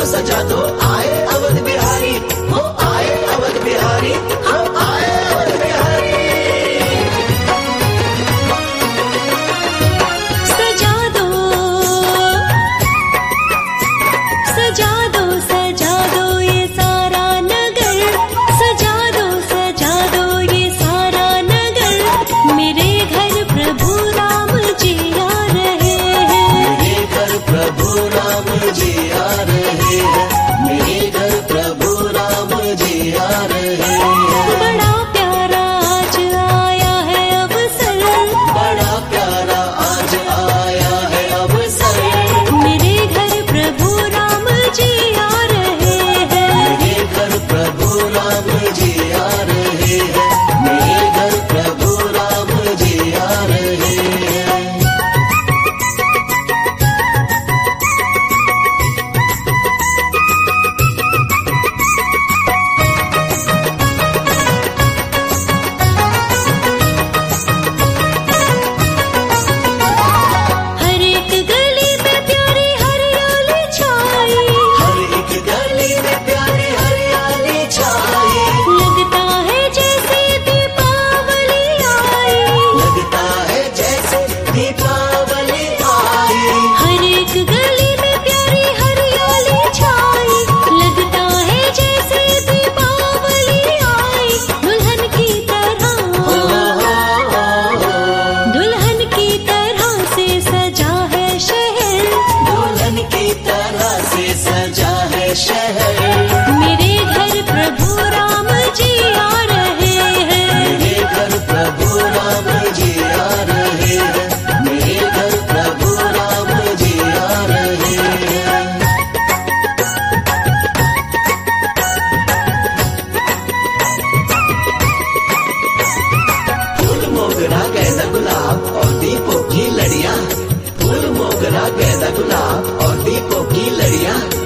सजा दो, आए अवध बिहारी, हो आए अवध बिहारी, हम आए अवध बिहारी। सजा दो, सजा दो, सजा दो ये सारा नगर, सजा दो ये सारा नगर। मेरे घर प्रभु राम जी आ रहे हैं, मेरे घर प्रभु राम जी आ रहे हैं, मेरे घर प्रभु राम जी आ रहे हैं। बड़ा प्यारा आज आया है अवसर, बड़ा प्यारा आज आया है अवसर, मेरे घर प्रभु राम जी आ रहे हैं, मेरे घर प्रभु राम जी आ रहे हैं, मेरे घर प्रभु राम जी आ रहे हैं। हर एक गली में प्यारी हरियाली छाई, हर एक गली में प्यारी हरियाली छाई, लगता है जैसे दीपावली आई, लगता है जैसे दीपावली आई। हर एक गली में प्यारी हरियाली छाई, लगता है जैसे दीपावली आई। दुल्हन की तरह, दुल्हन की तरह से सजा है शहर, दुल्हन की तरह से सजा है शहर, मेरे घर प्रभु राम जी आ रहे हैं, मेरे घर प्रभु राम जी आ रहे हैं, मेरे घर प्रभु राम जी आ रहे हैं। फूल मोगरा गेंदा गुलाब और दीपों की लड़ियां, फूल मोगरा गेंदा गुलाब और दीपों की लड़ियां।